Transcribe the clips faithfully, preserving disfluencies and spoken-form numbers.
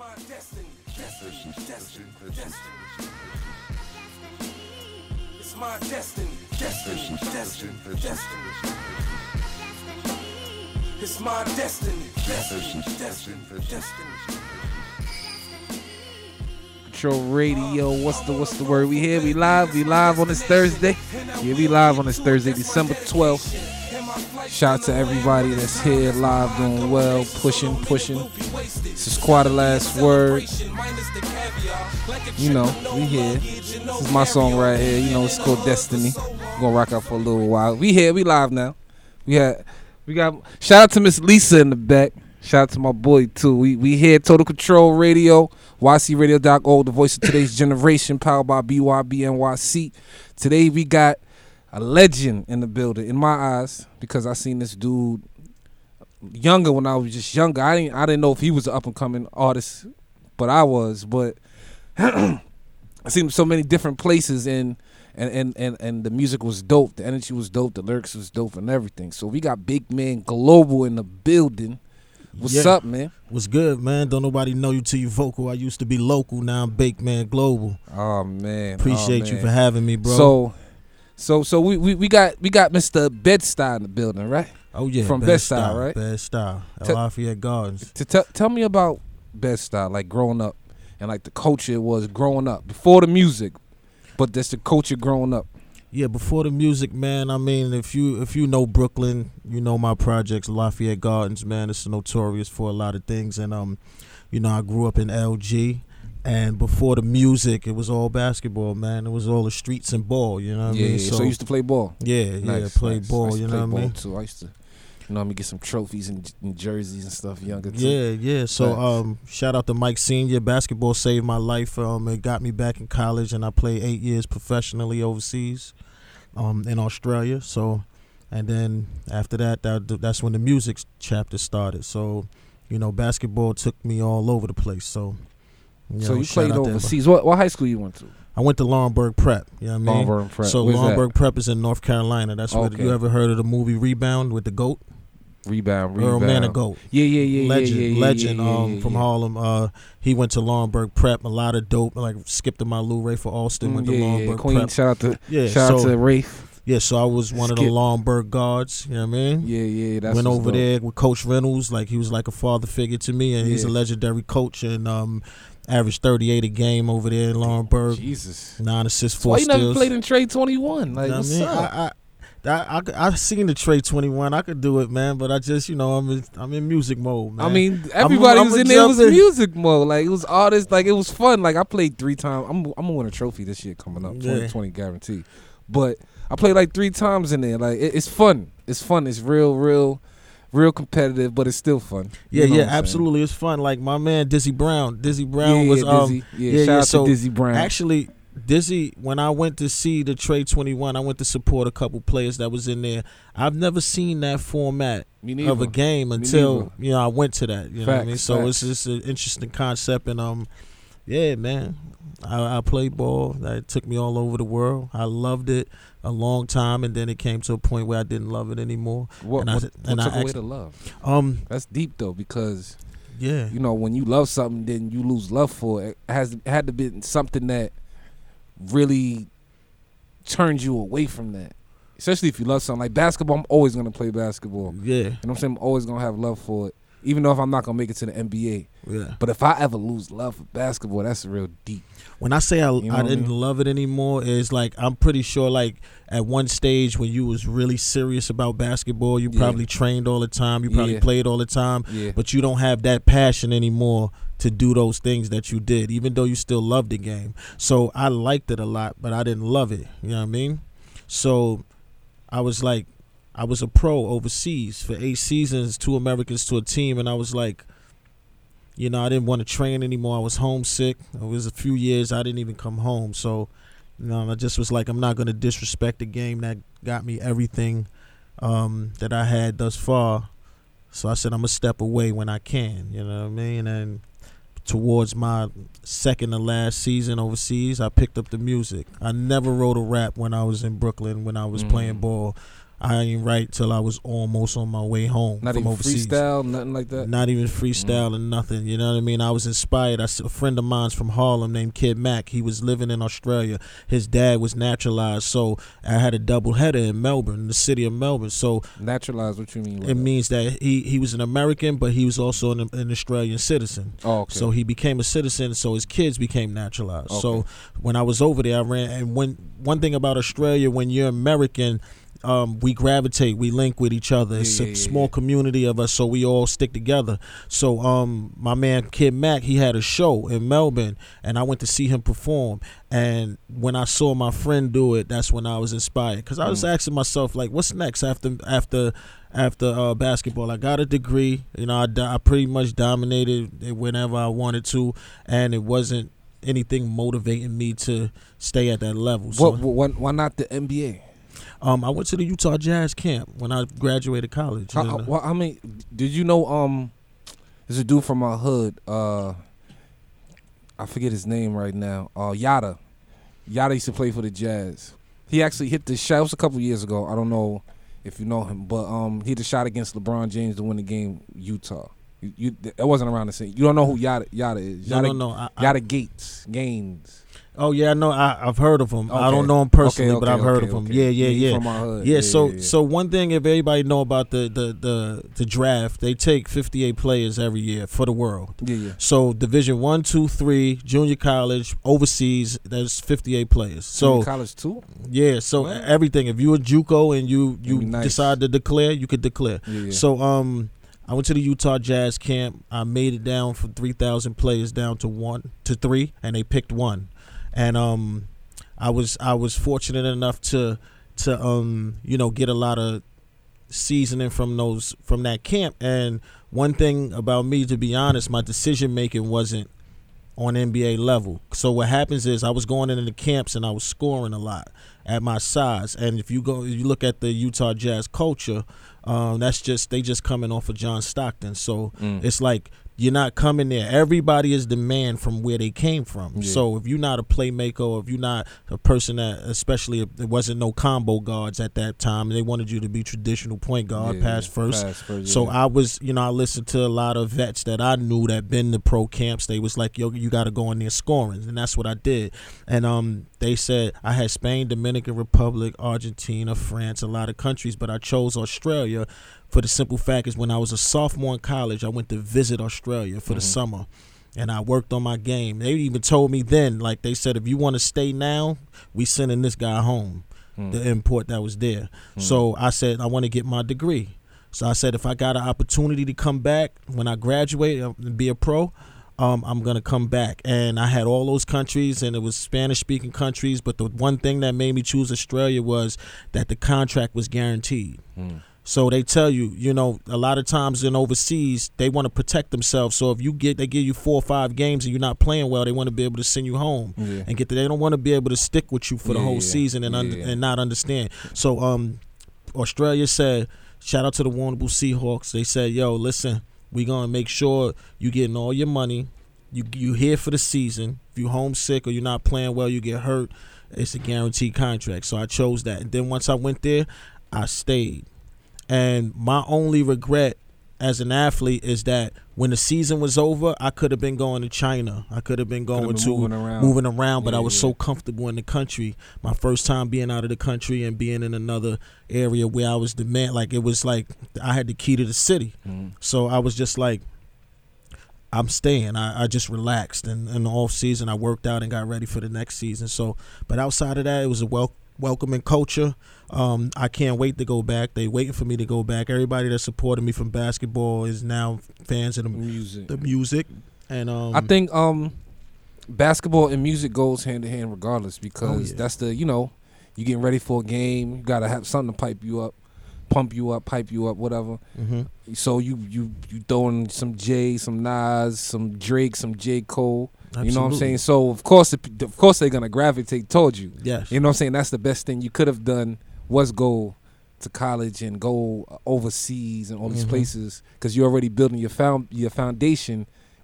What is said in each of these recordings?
my destiny, destiny, destiny, destiny. It's my destiny, destiny, destiny, destiny. It's my destiny, destiny, destiny, destiny. Control Radio, what's the what's the word? We here, we live, we live on this Thursday. Yeah, we live on this Thursday, December twelfth. Shout out to everybody that's here live, doing well, pushing, pushing. This is Quite the Last Word. You know, we here. This is my song right here. You know, it's called Destiny. We're gonna rock out for a little while. We here, we live now. We had, we got. Shout out to Miss Lisa in the back. Shout out to my boy too. We we here, Total Control Radio, Y C radio dot org, the voice of today's generation, powered by B Y B N Y C. Today we got a legend in the building, in my eyes, because I seen this dude younger when I was just younger. I didn't I didn't know if he was an up and coming artist, but I was. But I seen him so many different places, and and, and and and the music was dope, the energy was dope, the lyrics was dope, and everything. So we got Big Man Global in the building. What's yeah. up, man? What's good, man? Don't nobody know you till you vocal. I used to be local, now I'm Big Man Global. Oh man, appreciate oh, man. you for having me, bro. So, so, so we, we, we got we got Mister Bed-Stuy in the building, right? Oh yeah, from Bed-Stuy, right? Bed-Stuy, T- Lafayette Gardens. To t- tell me about Bed-Stuy, like growing up, and like the culture it was growing up before the music, but that's the culture growing up. Yeah, before the music, man. I mean, if you if you know Brooklyn, you know my projects, Lafayette Gardens, man. It's notorious for a lot of things, and um, you know, I grew up in L G, and before the music, it was all basketball, man. It was all the streets and ball, you know what Yeah, I mean? yeah. So, so you used to play ball. Yeah, nice, yeah, play nice. ball. I used You to know play what I mean? ball too. I used to, you know, what I mean, get some trophies and, and jerseys and stuff. Younger too. Yeah, yeah. So Facts. um, shout out to Mike Senior. Basketball saved my life. Um, it got me back in college, and I played eight years professionally overseas. Um, in Australia, so, and then after that, that, that's when the music chapter started. So, you know, basketball took me all over the place. So, you so know, you shout played out to overseas. What what high school you went to? I went to Laurinburg Prep. You know what I mean? Laurinburg Prep. So Where's Laurinburg that? Prep is in North Carolina. That's where Okay. you ever heard of the movie Rebound with the GOAT? Rebound, Earl rebound. Manigault. Yeah, yeah, yeah, legend, yeah, yeah, legend. yeah, yeah, um, yeah, from yeah. Harlem. Uh, he went to Laurinburg Prep. A lot of dope. Like Skip to my Lou, Ray for Alston went Mm, yeah, to yeah, Laurinburg Queen. Prep. Shout out to Yeah, shout out so- to Rafe. Yeah, so I was one of the Skip. Laurinburg guards. You know what I mean? Yeah, yeah, that's Went what's over dope. there with Coach Reynolds, like he was like a father figure to me, and he's a Yeah. legendary coach, and um, averaged thirty-eight a game over there in Laurinburg. Jesus. Nine assists, So why four you steals. never played in Trade twenty-one? Like, You know what what's I mean? up? I, I, I, I, I seen the trade twenty-one. I could do it, man, but I just, you know, I'm in, I'm in music mode, man. I mean, everybody I'm was a in there. It was jump in. music mode. Like, it was artists. Like, it was fun. Like, I played three times. I'm, I'm gonna win a trophy this year coming up. Yeah. twenty twenty guarantee. But I played like three times in there. Like, it, it's fun. It's fun. It's real, real, real competitive, but it's still fun. You yeah, know yeah, what I'm saying? absolutely, it's fun. Like my man Dizzy Brown. Dizzy Brown Yeah, was yeah, um, Dizzy. Yeah, yeah, shout yeah, out so to Dizzy Brown. Actually, Dizzy, when I went to see the Trade twenty-one, I went to support a couple players that was in there. I've never seen that format Me neither. of a game Me until neither. you know I went to that. You know what I mean? Facts, So facts. it's just an interesting concept, and um, yeah, man, I, I played ball. That took me all over the world. I loved it a long time, and then it came to a point where I didn't love it anymore. What, and I, what, and what I took away asked- the love? Um, That's deep though, because yeah, you know when you love something, then you lose love for it. It has it had to be something that really turns you away from that. Especially if you love something like basketball, I'm always gonna play basketball. yeah, You know what I'm saying? I'm always gonna have love for it, even though if I'm not gonna make it to the N B A. yeah. But if I ever lose love for basketball, that's real deep. When I say I, You know I what I didn't mean? love it anymore, is like I'm pretty sure like at one stage when you was really serious about basketball, you Yeah. probably trained all the time, you probably Yeah. played all the time, Yeah. but you don't have that passion anymore to do those things that you did, even though you still love the game. So I liked it a lot, but I didn't love it. You know what I mean? So I was like, I was a pro overseas for eight seasons, two Americans to a team, and I was like, you know, I didn't want to train anymore. I was homesick. It was a few years I didn't even come home. So, you know, I just was like, I'm not going to disrespect the game that got me everything um, that I had thus far. So I said, I'm going to step away when I can, you know what I mean? And towards my second to last season overseas, I picked up the music. I never wrote a rap when I was in Brooklyn, when I was Mhm. playing ball. I ain't write till I was almost on my way home Not from even overseas. freestyle, nothing like that. Not even freestyle and nothing. You know what I mean? I was inspired. I, s- a friend of mine's from Harlem named Kid Mack. He was living in Australia. His dad was naturalized, so I had a double header in Melbourne, in the city of Melbourne. So Naturalized, what you mean? with it that? means that he, he was an American, but he was also an, an Australian citizen. Oh, okay. So he became a citizen, so his kids became naturalized. Okay. So when I was over there, I ran. And when one thing about Australia, when you're American, um, we gravitate, we link with each other. It's Yeah, a yeah, yeah, small yeah. community of us, so we all stick together. So um, my man Kid Mack, he had a show in Melbourne, and I went to see him perform. And when I saw my friend do it, that's when I was inspired. Because I was Mm. asking myself, like, what's next after after after uh, basketball? I got a degree. You know, I, do- I pretty much dominated it whenever I wanted to, and it wasn't anything motivating me to stay at that level. So, What, what, why not the N B A? um, I went to the Utah Jazz camp when I graduated college. How, And, how, uh, well, I mean, did you know? Um, there's a dude from my hood. Uh, I forget his name right now. Uh, Yada. Yada used to play for the Jazz. He actually hit the shot. It was a couple years ago. I don't know if you know him, but um, he hit the shot against LeBron James to win the game. Utah. You, you it wasn't around the same. You don't know who Yada Yada is? no, Yada, no, no. I, I, Yada Gates Gaines. oh yeah, I know. I, I've heard of him. I Okay. don't know him personally, Okay, but okay, I've heard okay, of him. okay. Yeah, yeah, he yeah. From my hood. Yeah, so yeah, yeah. so one thing, if everybody know about the the the, the draft, they take fifty-eight players every year for the world. yeah, yeah. So division one, two, three, junior college, overseas, there's fifty-eight players. So Junior college too. yeah, so Wow. everything. If you a JUCO and you you That'd be nice. decide to declare, you could declare. Yeah, yeah. So um, I went to the Utah Jazz camp. I made it down from three thousand players down to one to three, and they picked one. And um, I was I was fortunate enough to to um you know get a lot of seasoning from those from that camp. And one thing about me, to be honest, my decision making wasn't on N B A level. So what happens is I was going into the camps and I was scoring a lot at my size. And if you go, if you look at the Utah Jazz culture, um, that's just they just coming off of John Stockton. So Mm. it's like you're not coming there. Everybody is the man from where they came from. Yeah. So if you're not a playmaker, or if you're not a person that, especially if there wasn't no combo guards at that time, they wanted you to be traditional point guard, Yeah, pass yeah. first. Pass first, So yeah. I was, you know, I listened to a lot of vets that I knew that been to pro camps. They was like, yo, you got to go in there scoring. And that's what I did. And um, they said I had Spain, Dominican Republic, Argentina, France, a lot of countries, but I chose Australia for the simple fact is when I was a sophomore in college, I went to visit Australia for the Mhm. summer. And I worked on my game. They even told me then, like they said, if you want to stay now, we sending this guy home, Mm. the import that was there. Mm. So I said, I want to get my degree. So I said, if I got an opportunity to come back when I graduate and be a pro, um, I'm going to come back. And I had all those countries, and it was Spanish-speaking countries. But the one thing that made me choose Australia was that the contract was guaranteed. Mm. So they tell you, you know, a lot of times in overseas, they want to protect themselves. So if you get, they give you four or five games and you're not playing well, they want to be able to send you home Yeah. and get. The, they don't want to be able to stick with you for the Yeah, whole yeah. season and under, Yeah. and not understand. So um, Australia said, shout out to the Warrnambool Seahawks. They said, yo, listen, we gonna make sure you getting all your money. You you here for the season. If you homesick or you're not playing well, you get hurt. It's a guaranteed contract. So I chose that. And then once I went there, I stayed. And my only regret as an athlete is that when the season was over, I could have been going to China. I could have been going been to moving around. moving around, but Yeah, I was yeah. so comfortable in the country. My first time being out of the country and being in another area where I was the man, like it was like I had the key to the city. Mm. So I was just like, I'm staying. I, I just relaxed. And in the off season, I worked out and got ready for the next season. So, but outside of that, it was a wel- welcoming culture. Um, I can't wait to go back. They waiting for me to go back. Everybody that supported me from basketball is now fans of the, Music. the music. And um, I think um, basketball and music goes hand in hand regardless because Oh, yeah. that's the, you know, you getting ready for a game. You got to have something to pipe you up, pump you up, pipe you up, whatever. mhm. So you you you throwing some Jay, some Nas, some Drake, some J. Cole. You know what I'm Absolutely. saying? So of course, it- of course they're gonna gravitate towards you. Yes. You know what I'm saying? That's the best thing you could have done was go to college and go overseas and all these Mhm. places because you're already building your found your foundation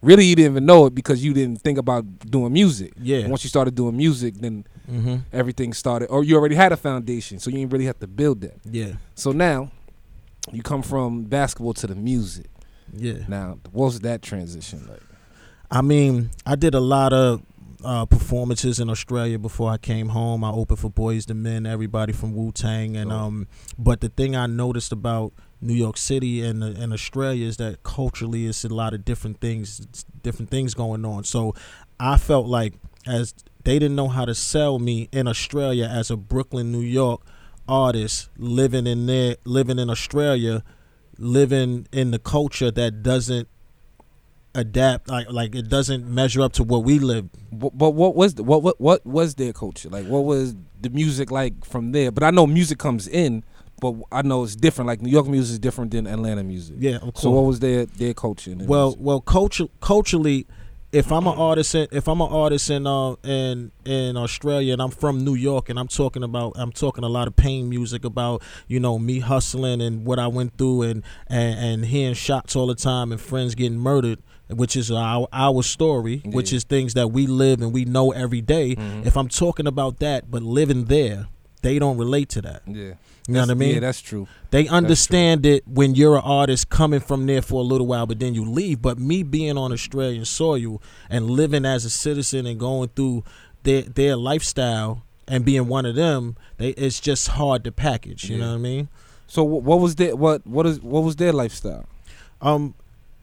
really you didn't even know it because you didn't think about doing music. Yeah. And once you started doing music, then Mm-hmm. everything started, or you already had a foundation, so you didn't really have to build that. Yeah. So now, you come from basketball to the music. Yeah. Now, what was that transition like? I mean, I did a lot of uh, performances in Australia before I came home. I opened for Boyz two Men, everybody from Wu-Tang, and Oh. um. But the thing I noticed about New York City and uh, and Australia is that culturally, it's a lot of different things, different things going on. So, I felt like as they didn't know how to sell me in Australia as a Brooklyn, New York artist living in there, living in Australia, living in the culture that doesn't adapt, like like it doesn't measure up to what we live. But, but what was the, what what what was their culture like? What was the music like from there? But I know music comes in, but I know it's different. Like New York music is different than Atlanta music. Yeah, of course. So what was their their culture? In their Well, music? well, culture, culturally, if I'm an artist, in, if I'm an artist in uh in in Australia and I'm from New York and I'm talking about I'm talking a lot of pain music about, you know, me hustling and what I went through and and, and hearing shots all the time and friends getting murdered, which is our our story, Yeah. which is things that we live and we know every day. Mhm. If I'm talking about that but living there, they don't relate to that. yeah, You know what I That's- mean? Yeah, that's true. They understand it when you're an artist coming from there for a little while, but then you leave. But me being on Australian soil and living as a citizen and going through their their lifestyle and being one of them, they it's just hard to package. You Yeah. know what I mean? So wh- what was their what what is what was their lifestyle? Um.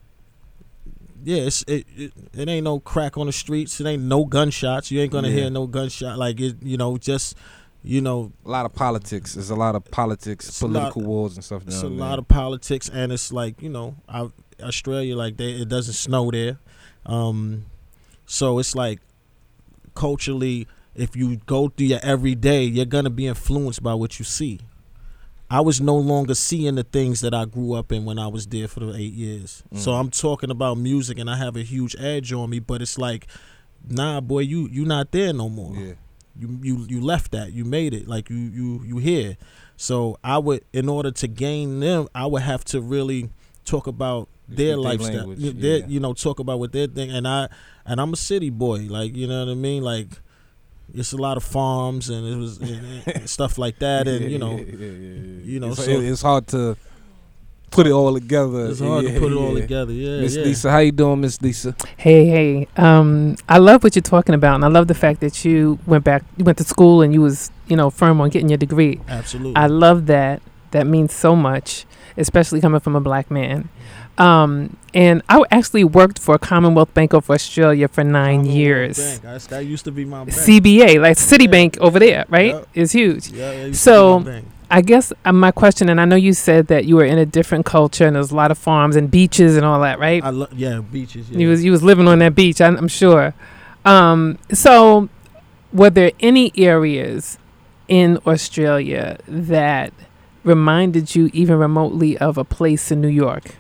Yeah, it's, it, it it ain't no crack on the streets. It ain't no gunshots. You ain't gonna Yeah. hear no gunshot. Like it, you know, just you know, A lot of politics. There's a lot of politics, It's a lot- political wars and stuff. it's a down there. lot of politics, and it's like, you know, I, Australia, like they, it doesn't snow there, um, so it's like culturally, if you go through your everyday, you're gonna be influenced by what you see. I was no longer seeing the things that I grew up in when I was there for the eight years. So Mm. I'm talking about music, and I have a huge edge on me, but it's like, nah, boy, you you not there no more. Yeah. You you you left that. You made it. Like you you you here. So I would, in order to gain them, I would have to really talk about You their speak their lifestyle. language, You- their- yeah. you know, talk about what they're thinking. And I and I'm a city boy. Like, you know what I mean. Like, it's a lot of farms and it was and, and stuff like that. And Yeah, you know, yeah, yeah, yeah, yeah. you know, it's, so- it- it's hard to put it all together. it's hard Yeah, to put it all yeah. together. Yeah, Miss yeah. Lisa, how you doing, Miss Lisa? Hey, hey. Um, I love what you're talking about, and I love the fact that you went back, you went to school, and you was, you know, firm on getting your degree. Absolutely. I love that. That means so much, especially coming from a black man. Um, and I actually worked for Commonwealth Bank of Australia for nine Commonwealth years. Bank. That's- That used to be my bank. C B A, like Citibank Yeah. over there, right? Yep. Is huge. Yeah, that used So, to be my bank. I guess uh, my question, and I know you said that you were in a different culture, and there's a lot of farms and beaches and all that, right? I love yeah beaches. Yeah. You was you was living on that beach, I'm, I'm sure. Um, so, were there any areas in Australia that reminded you even remotely of a place in New York?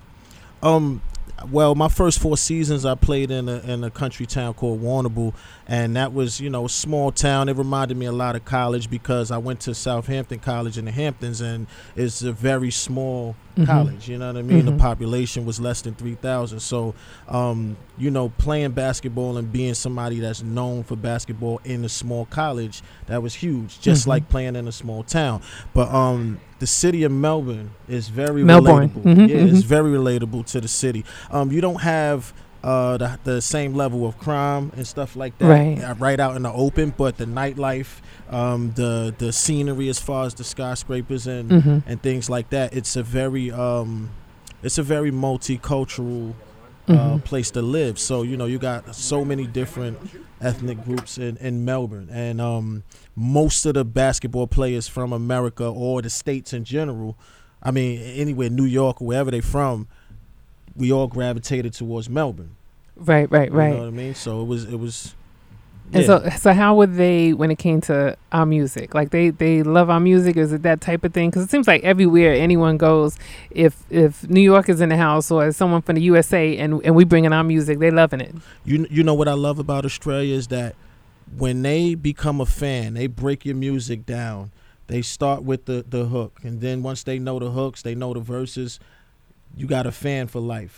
Um, well, my first four seasons I played in a in a country town called Warrnambool, and that was, you know, a small town. It reminded me a lot of college because I went to Southampton College in the Hamptons, and it's a very small Mhm. college. You know what I mean? Mhm. The population was less than three thousand. So, um, you know, playing basketball and being somebody that's known for basketball in a small college, that was huge. Just Mhm. like playing in a small town. But um, the city of Melbourne is very Melbourne. relatable. Mhm, Yeah, it's mhm. very relatable to the city. Um, you don't have uh, the the same level of crime and stuff like that Right. uh, right out in the open, but the nightlife, um, the the scenery as far as the skyscrapers and Mhm. and things like that, it's a very um, it's a very multicultural uh, Mhm. place to live. So, you know, you got so many different ethnic groups in, in Melbourne, and um, most of the basketball players from America or the states in general, I mean, anywhere, New York or wherever they from, we all gravitated towards Melbourne. Right, right, You right. know what I mean? So it was it was. And yeah. so, so how would they, when it came to our music, like they, they love our music? Is it that type of thing? Because it seems like everywhere anyone goes, if if New York is in the house or someone from the U S A and, and we bring in our music, they loving it. You you know what I love about Australia is that when they become a fan, they break your music down. They start with the, the hook, and then once they know the hooks, they know the verses, you got a fan for life.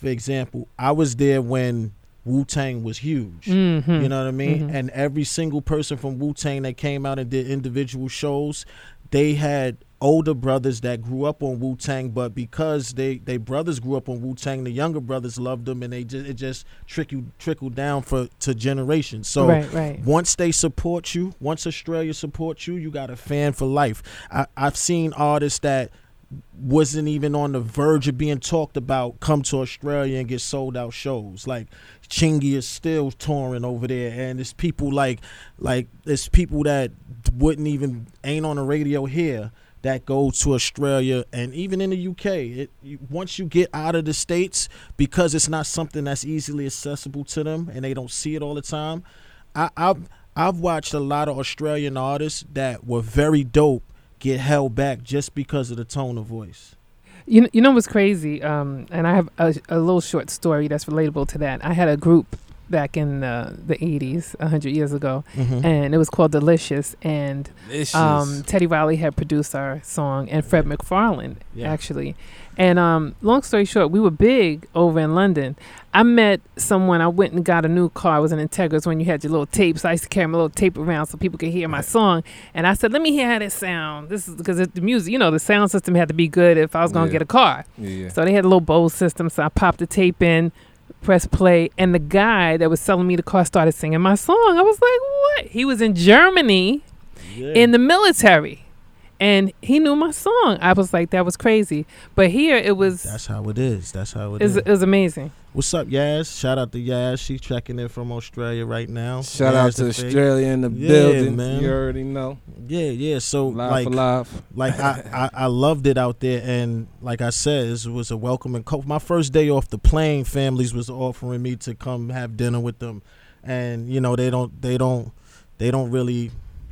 for example, I was there when Wu-Tang was huge. Mm-hmm. You know what I mean? Mm-hmm. And every single person from Wu-Tang that came out and did individual shows, they had older brothers that grew up on Wu-Tang, but because they, they brothers grew up on Wu-Tang, the younger brothers loved them, and they just it just trickled trickled down for to generations. So Right, right. once they support you, once Australia supports you, you got a fan for life. I, I've seen artists that wasn't even on the verge of being talked about come to Australia and get sold out shows. Like Chingy is still touring over there, and there's people like like there's people that wouldn't even ain't on the radio here that go to Australia, and even in the U K. It you, once you get out of the States, because it's not something that's easily accessible to them and they don't see it all the time. I, I've I've watched a lot of Australian artists that were very dope get held back just because of the tone of voice. You know, you know what's crazy? Um, and I have a, a little short story that's relatable to that. I had a group back in the, the eighties, one hundred years ago, Mm-hmm. and it was called Delicious. And Delicious. um, Teddy Riley had produced our song, and Fred McFarlane, Yeah. actually. And um, long story short, we were big over in London. I met someone, I went and got a new car. It was an Integris when you had your little tapes. I used to carry my little tape around so people could hear my song. And I said, let me hear how this sound. This is because the music, you know, the sound system had to be good if I was going to Yeah. get a car. Yeah, yeah. So they had a little Bose system. So I popped the tape in, press play, and the guy that was selling me the car started singing my song. I was like, what? He was in Germany Yeah. in the military, and he knew my song. I was like, that was crazy. But here it was, That's how it is. That's how it it was, is. it was amazing. What's up, Yaz? Shout out to Yaz. She's checking in from Australia right now. Shout Yaz out to the Fake. Australia in the Yeah, building. man. You already know. Yeah, yeah. So Live like, for live. like I, I, I loved it out there, and like I said, it was a welcoming. Co- My first day off the plane, families was offering me to come have dinner with them, and you know they don't, they don't, they don't really,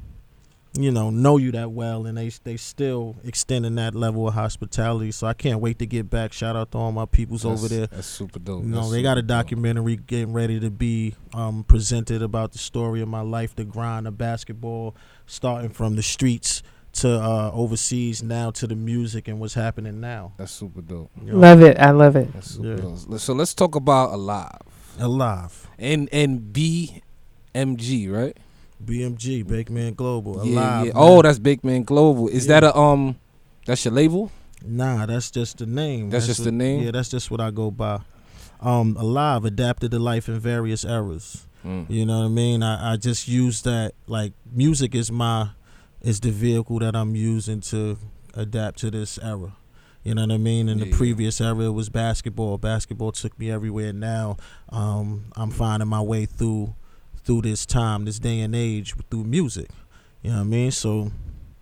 you know, know you that well, and they they still extending that level of hospitality. So I can't wait to get back. Shout out to all my peoples over That's- there. That's super dope. You know, That's they got a super dope. documentary getting ready to be um, presented about the story of my life, the grind of basketball, starting from the streets to uh, overseas, now to the music and what's happening now. That's super dope. You know? Love it. I love it. That's super Yeah. dope. So let's talk about Alive Alive. and and B M G, right? B M G, Big Man Global. Yeah, Alive. yeah. man. Oh, that's Big Man Global. Is Yeah. that a um? That's your label? Nah, that's just the name. That's just a- the name? Yeah, that's just what I go by. Um, Alive, adapted to life in various eras. Mm. You know what I mean? I, I just use that, like, music is my, is the vehicle that I'm using to adapt to this era. You know what I mean? In Yeah, the yeah. previous era, it was basketball. Basketball took me everywhere. Now, um, I'm finding my way through, through this time, this day and age, through music. You know what I mean? So,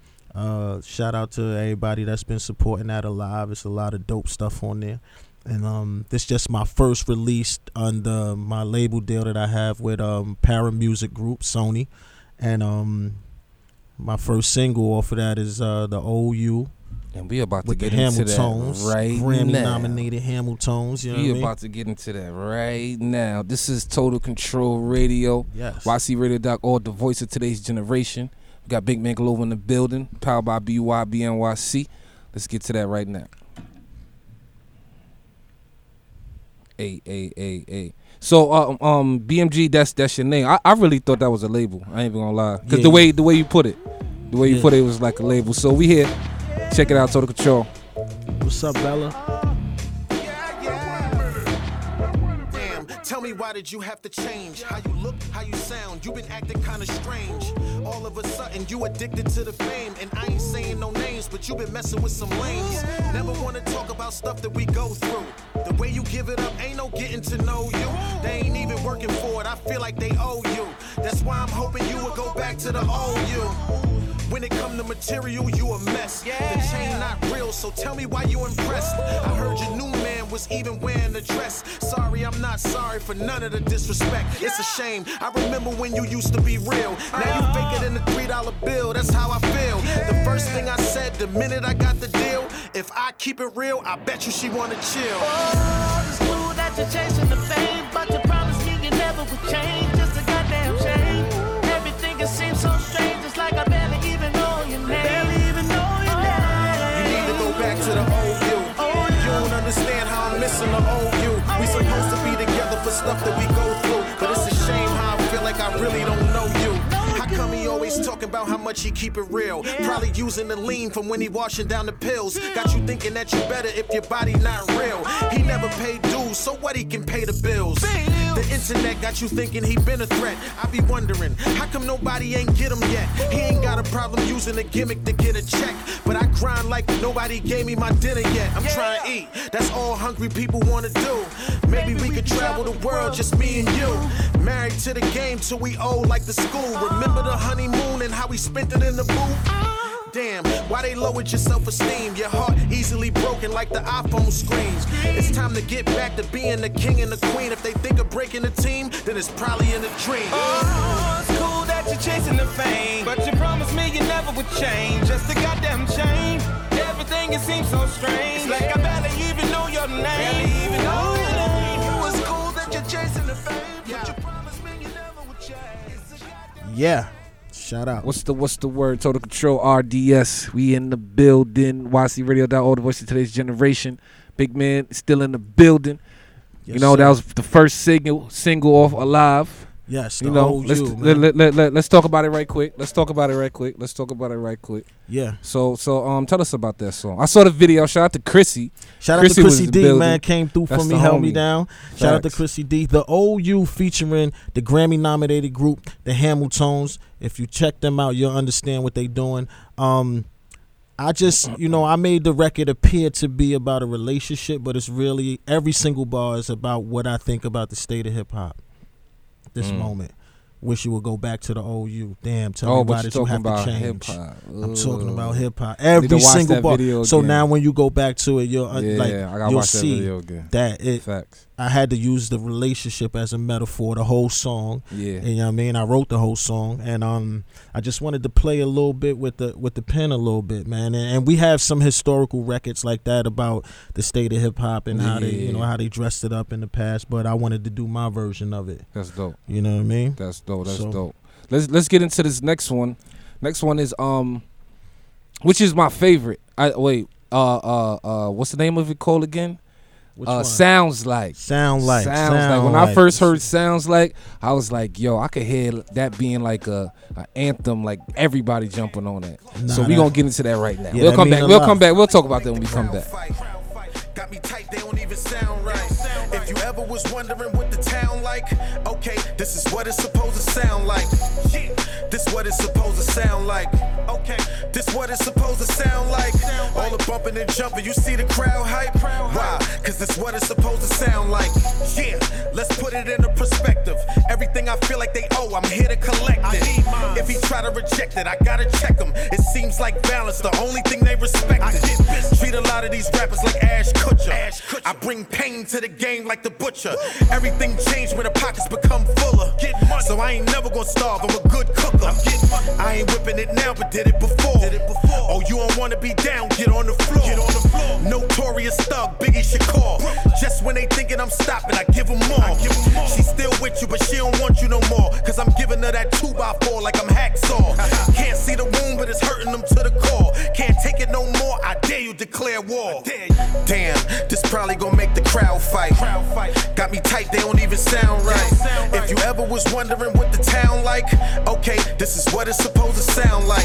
uh, shout out to everybody that's been supporting that Alive. It's a lot of dope stuff on there. And um, this just my first release under my label deal that I have with um, Para Music Group, Sony. And um, my first single off of that is uh, the O U And we about to with the get into that Hamiltones, right Grammy now. nominated Hamiltones. You know we what I mean? about to get into that right now. This is Total Control Radio. Yes. Y C radio dot org, the voice of today's generation. We got Big Man Global in the building, powered by B Y B N Y C. Let's get to that right now. A A A A. So uh, um B M G, that's that's your name. I, I really thought that was a label. I ain't even gonna lie, cause Yeah, the way yeah. the way you put it, the way you Yeah. put it was like a label. So we here. Check it out, Total Control. What's up, Bella? Damn, tell me why did you have to change? How you look, how you sound, you been acting kinda strange. All of a sudden, you addicted to the fame. And I ain't saying no names, but you been messing with some lanes. Never wanna talk about stuff that we go through. The way you give it up, ain't no getting to know you. They ain't even working for it, I feel like they owe you. That's why I'm hoping you will go back to the old you. When it come to material, you a mess. The chain not real, so tell me why you impressed. I heard your new man was even wearing a dress. Sorry, I'm not sorry for none of the disrespect. It's a shame. I remember when you used to be real. Now you fake it in a three dollar bill. That's how I feel. The first thing I said the minute I got the deal, if I keep it real, I bet you she wanna chill. Oh, it's cool that you're chasing the fame, but you promised me you never would change. Just a goddamn shame. Everything it seems so strange. It's like I barely even know your name. Barely even know your name. You need to go back to the old you. You don't understand how I'm missing the old you. We stuff that we go through. But it's a shame how I feel like I really don't know you. How come he always talking about how much he keep it real? Probably using the lean from when he washing down the pills. Got you thinking that you better if your body not real. He never paid dues, so what he can pay the bills? The internet got you thinking he been a threat. I be wondering, how come nobody ain't get him yet? He ain't got a problem using a gimmick to get a check. But I grind like nobody gave me my dinner yet. I'm trying to eat, that's all hungry people wanna do. Maybe we could travel the world, just me and you. Married to the game till we old like the school. Remember the honeymoon and how we spent it in the booth? Damn, why they lowered your self-esteem? Your heart easily broken like the iPhone screens. It's time to get back to being the king and the queen. If they think of breaking the team, then it's probably in a dream. Oh, it's cool that you're chasing the fame, but you promised me you never would change. Just a goddamn change. Everything it seems so strange. Like I barely even know your name. Barely even know your name. Oh, it's cool that you're chasing the fame, but you promised me you never would change. Yeah. Shout out. What's the what's the word? Total Control R D S. We in the building. Y C Radio dot org, the voice of today's generation. Big man still in the building. Yes, you know, sir. that was the first single single off Alive. Yes, the You know, whole let's you, let, man. let, let, let, let's talk about it right quick. Let's talk about it right quick. Let's talk about it right quick. Yeah. So so um tell us about that song. I saw the video. Shout out to Chrissy. Shout out Chrissy to was Chrissy in the D, building. man. Came through That's for me, the held me homie. down. Shout out to Facts. Chrissy D. The O U featuring the Grammy nominated group, the Hamiltones. If you check them out, you'll understand what they doing. Um, I just, you know, I made the record appear to be about a relationship, but it's really every single bar is about what I think about the state of hip hop. This Mm. moment. Wish you would go back to the O U. Damn, tell Oh, me why but did you're you talking have about to hip change? hop. I'm talking about hip hop. Need to Every watch single that bar. video So again. now when you go back to it, you'll uh, Yeah, like I gotta you'll watch that see video again. that it. Facts. I had to use the relationship as a metaphor, the whole song. Yeah. And, you know what I mean? I wrote the whole song, and um, I just wanted to play a little bit with the with the pen a little bit, man. And, and we have some historical records like that about the state of hip hop and how they, you know, Yeah. how they dressed it up in the past. But I wanted to do my version of it. That's dope. You know what I mean? That's dope. That's So- dope. Let's let's get into this next one. Next one is um, which is my favorite. I wait. Uh uh uh. What's the name of it called again? Which uh, one? Sounds like. Sound like. Sounds like. When I first heard Sounds Like, I was like, yo, I could hear that being like a, a anthem, like everybody jumping on that. Nah, so we that- gonna get into that right now. Yeah, we'll that come mean back. a We'll lot. come back. We'll talk about that when we come back. Got me tight, they don't even sound right. If you ever was wondering what the town like, okay, this is what it's supposed to sound like. Yeah, this what it's supposed to sound like. Okay, this what it's supposed to sound like. All the bumping and jumping, you see the crowd hype? Why? Cause this what it's supposed to sound like. Yeah, let's put it into perspective. Everything I feel like they owe, I'm here to collect it. If he try to reject it, I gotta check him. It seems like balance, the only thing they respect it. Treat a lot of these rappers like Ash Kutcher. I bring pain to the game like the butcher. Everything changed when the pockets become fuller. So I ain't never gonna starve, I'm a good cooker. I ain't whipping it now, but did it before. Oh, you don't wanna be down, get on the floor. Notorious thug, Biggie Shakur. Just when they thinking I'm stopping, I give them more. She's still with you, but she don't want you no more. Cause I'm giving her that two by four like I'm hacksaw. Can't see the wound, but it's hurting them to the core. Can't take it no more, I dare you declare war. Damn, this probably gonna make the crowd fight. Got me tight, they don't even sound right. If you ever was wondering what the town like, okay, this is what it's supposed to sound like.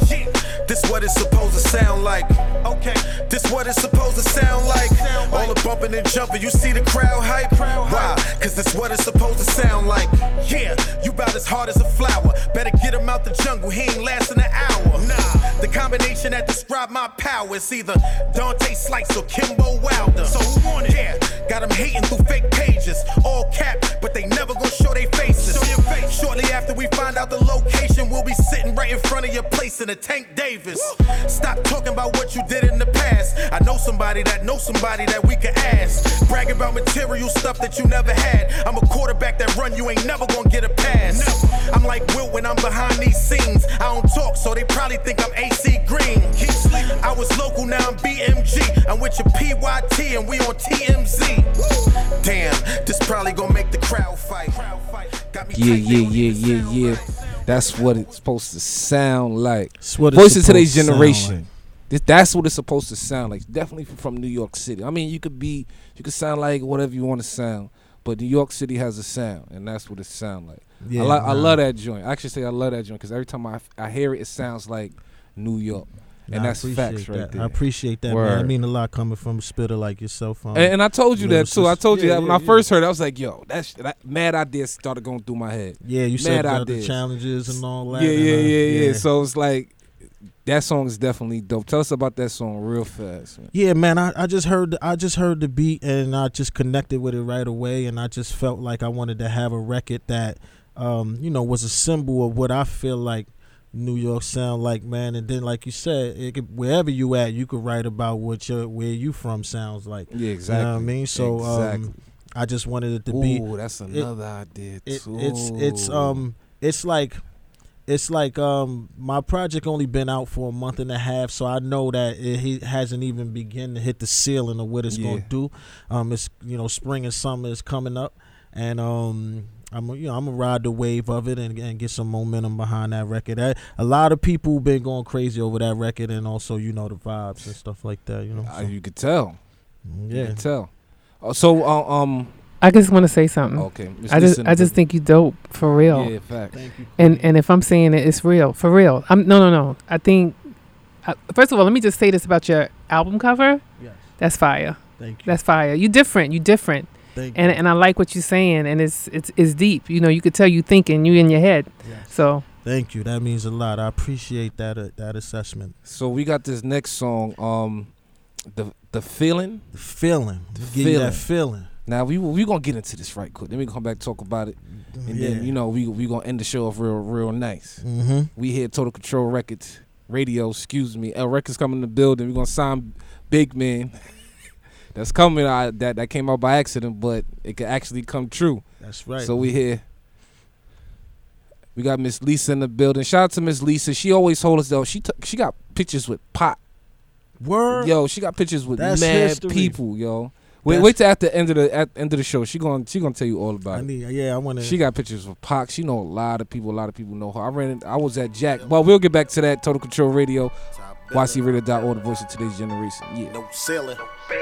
This what it's supposed to sound like. Okay, this what it's supposed to sound like. All the bumping and jumping, you see the crowd hype? Why? Cause this what it's supposed to sound like. Yeah, you about as hard as a flower. Better get him out the jungle, he ain't lasting an hour. Nah, the combination that describe my power is either Dante Slice or Kimbo Wilder. So who want it? Yeah, got him hating through fake pages. All cap, but they never gonna show their faces. Show your face. Shortly after we find out the location, we'll be sitting right in front of your place in a Tank Davis. Stop talking about what you did in the past. I know somebody that knows somebody that we could ask. Brag about material stuff that you never had. I'm a quarterback that run, you ain't never gonna get a pass. I'm like Wilt when I'm behind these scenes. I don't talk, so they probably think I'm A C Green. Keep sleeping. I was local, now I'm B M G. I'm with your P Y T and we on T M Z. Damn, this probably gonna make the crowd fight. Got me Yeah, tight, they yeah, don't yeah, even yeah, sound yeah. right. That's what it's supposed to sound like. It's what it's Voice of supposed today's to sound generation. like. This, that's what it's supposed to sound like. Definitely from New York City. I mean, you could be, you could sound like whatever you want to sound, but New York City has a sound, and that's what it sound like. Yeah, I, lo- nah. I love that joint. I actually say I love that joint because every time I, I hear it, it sounds like New York. Nah, And I that's appreciate facts right that. there. I appreciate that, man. Word. I mean a lot coming from a spitter like yourself. Um, And, and I told you that lyrics too. I is- told you yeah, that when yeah, I yeah. first heard it, I was like, "Yo, that's that mad ideas started going through my head." yeah, you mad said about ideas. the challenges and all that. Yeah, and, yeah, uh, yeah, yeah. So it's like that song is definitely dope. Tell us about that song real fast, man. Yeah, man, I, I just heard I just heard the beat and I just connected with it right away, and I just felt like I wanted to have a record that, um, you know, was a symbol of what I feel like New York sound like, man. And then, like you said, it could, wherever you at, you could write about what your where you from sounds like. Yeah, exactly. You know what I mean? So, exactly. um, I just wanted it to be. Ooh, that's another idea It, too. it's it's um it's like it's like um my project only been out for a month and a half, so I know that it he hasn't even begun to hit the ceiling of what it's Yeah. gonna do. Um, it's you know spring and summer is coming up, and um. I'm you know I'm gonna ride the wave of it and, and get some momentum behind that record. I, a lot of people been going crazy over that record, and also you know the vibes and stuff like that. You know, Uh, so, you could tell. You yeah. could tell. Oh, so uh, um, I just want to say something. okay. Miss I just Lisa in I the just building. think you dope for real. Yeah, fact. Thank you. And and if I'm saying it, it's real for real. I'm no no no. I think uh, first of all, let me just say this about your album cover. Yes. That's fire. Thank you. That's fire. You different. You different. Thank And you. and I like what you're saying. And it's it's it's deep. You know, you could tell you thinking. You in your head. Yes. So Thank you. That means a lot. I appreciate that uh, that assessment. So we got this next song, um, the the feeling. The feeling. The Give you feeling. that feeling. Now we we gonna get into this right quick. Then we come back talk about it, and yeah. then you know we we gonna end the show off real real nice. Mm-hmm. We here Total Control Records Radio. Excuse me, L Records coming in the building. We gonna sign Big Man. That's coming. Uh, that that came out by accident, but it could actually come true. That's right. So we here. We got Miss Lisa in the building. Shout out to Miss Lisa. She always hold us though. She took she got pictures with Pop. Word. Yo, she got pictures with That's mad history. people. Yo, wait, That's- wait till at the end of the at the end of the show. She gonna she gonna tell you all about I it. need. Yeah, I want to. She got pictures with Pac. She know a lot of people. A lot of people know her. I ran. I was at Jack. Well, we'll get back to that. Total Control Radio. Y C radio dot org, the voice of today's generation. Yeah. No ceiling.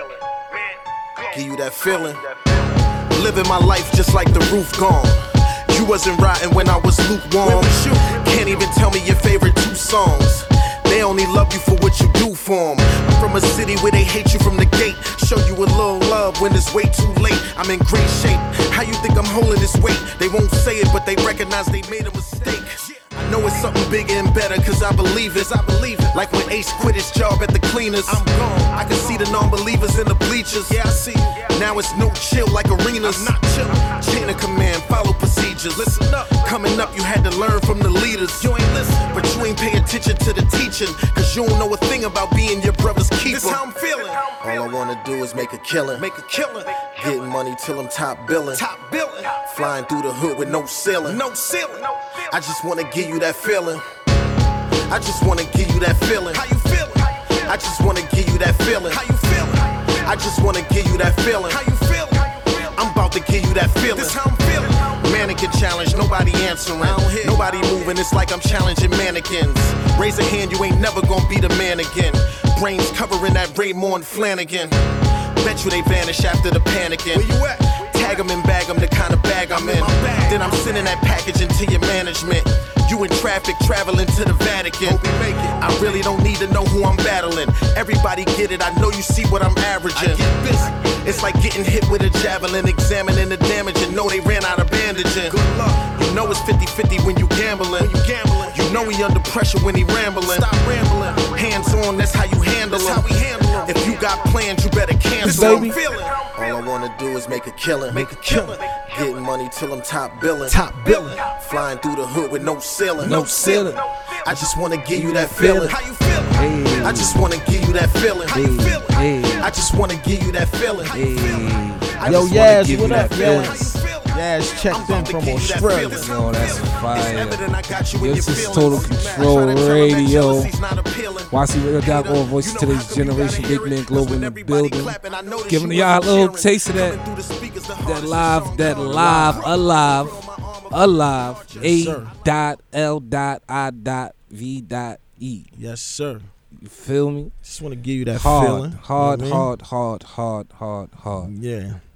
Give you that feeling. Living my life just like the roof gone. You wasn't riding when I was lukewarm. Can't even tell me your favorite two songs. They only love you for what you do for them. I'm from a city where they hate you from the gate. Show you a little love when it's way too late. I'm in great shape. How you think I'm holding this weight? They won't say it, but they recognize they made a mistake. I know it's something bigger and better, cause I believe it. I believe it. Like when Ace quit his job at the cleaners. I'm gone. I can see the non-believers in the bleachers. Yeah, I see. Now it's no chill like arenas. I'm not chill. Chain of command, follow procedures. Listen up. Coming up, you had to learn from the leaders. You ain't listen, but you ain't pay attention to the teaching. Cause you don't know a thing about being your brother's keeper. This how I'm feeling. All I wanna do is make a killing. Make a killing. Getting money till I'm top billing. Top billing. Flying through the hood with no ceiling. No ceiling. I just wanna give you that feeling. I just wanna give you that feeling. How you feeling? I just wanna give you that feeling. How you feeling? I just wanna give you that feeling. How you feeling? I'm about to give you that feeling. This how I'm feeling. Mannequin challenge, nobody answering. Nobody moving, it's like I'm challenging mannequins. Raise a hand, you ain't never gonna be the man again. Brains covering that Raymond Flanagan. Bet you they vanish after the panicking. Where you at? Tag them and bag them, the kind of bag I'm in. Then I'm sending that package into your management. You in traffic traveling to the Vatican. I really don't need to know who I'm battling. Everybody get it, I know you see what I'm averaging. It's like getting hit with a javelin, examining the damage and know they ran out of bandaging. You know it's fifty-fifty when you gambling. You know he under pressure when he rambling. Stop rambling. Hands on, that's how you handle him. If you got plans, you better cancel them. All I wanna do is make a killing. Make a killing. Getting money till I'm top billing. Top billing. Flying through the hood with no ceiling. No ceiling. I just wanna give you that feeling. How you feeling? Hey. I just wanna give you that feeling. How you Hey. feeling? Hey. I just wanna give you that feeling. How you feeling? I Yo, just wanna Yaz, give what you up, that feeling. Yaz? How you feeling? Yaz checked I'm in about to from give you that Australia. feeling. Yo, that's It's fire. evident I got you in This your is feelings. Total I Control try to tell 'em that Radio. jealousy's not appealing. Y C radio dot org, voice of today's generation. Big Man Global in the building. Giving y'all a little taste of that. That live, that live, alive, alive. A sir. dot L dot I dot V dot E. Yes, sir. You feel me? Just want to give you that Hard, feeling. hard, You know what I mean? hard, hard, hard, hard, hard. Yeah.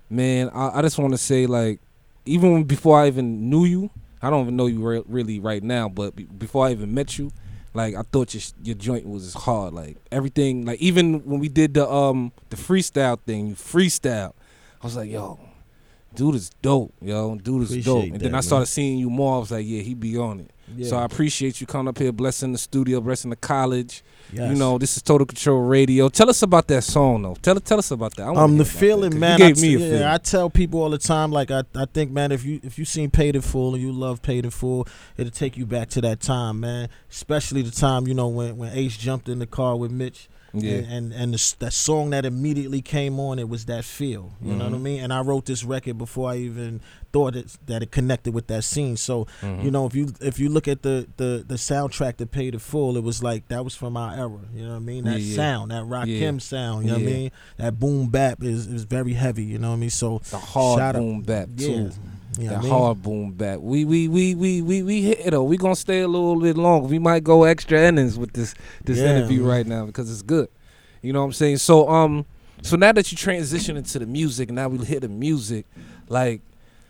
man, I, I just want to say, like, even when, before I even knew you, I don't even know you re- really right now, but be, before I even met you, like, I thought your your joint was hard. Like, everything, like, even when we did the um the freestyle thing, you freestyle, I was like, yo, dude is dope, yo, dude is Appreciate dope. And that, then I man. started seeing you more. I was like, yeah, he be on it. Yeah. So I appreciate you coming up here, blessing the studio, blessing the college. Yes. You know, this is Total Control Radio. Tell us about that song, though. Tell tell us about that. I wanna Um, hear the about feeling, that, 'cause man. You I gave me t- a yeah, feeling. I tell people all the time, like I, I think, man, if you if you seen Paid in Full and you love Paid in Full, it'll take you back to that time, man. Especially the time, you know, when when Ace jumped in the car with Mitch. Yeah. And and, and the, that song that immediately came on, it was that feel. You know what I Mhm. mean? And I wrote this record before I even thought it, that it connected with that scene. So Mhm. you know, if you if you look at the, the the soundtrack that Paid in Full, it was like that was from our era. You know what I mean? That Yeah, yeah. sound, that Rakim Yeah. sound. You know what I Yeah. mean? That boom bap is is very heavy. You know what I mean? So The hard shout out- boom bap, yeah. too. You know The what I mean? hard boom bap. We we we we we we hit it though. We gonna stay a little bit longer. We might go extra innings with this this Yeah, interview man. right now because it's good. You know what I'm saying? So um, so now that you transition into the music, now we hit the music. Like,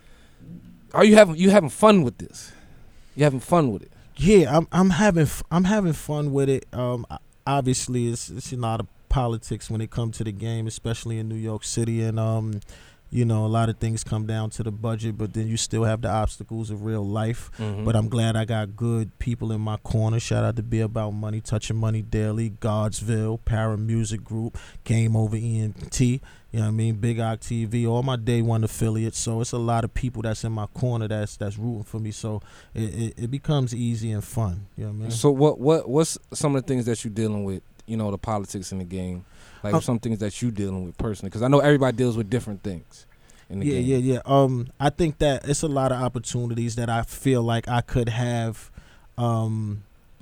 are you having you having fun with this? You having fun with it? Yeah, I'm I'm having f- I'm having fun with it. Um, o- obviously, it's it's a lot of politics when it comes to the game, especially in New York City, and um, you know, a lot of things come down to the budget, but then you still have the obstacles of real life. Mm-hmm. But I'm glad I got good people in my corner. Shout out to Be About Money, Touching Money Daily, Godsville, Para Music Group, Game Over E N T. You know what I mean? Big Ock T V, all my day one affiliates. So it's a lot of people that's in my corner that's that's rooting for me. So it, it, it becomes easy and fun. You know what I mean? So what what what's some of the things that you're dealing with? You know, the politics in the game, like Um, some things that you dealing with personally, because I know everybody deals with different things in the Yeah, game. yeah, yeah. Um, I think that it's a lot of opportunities that I feel like I could have, um,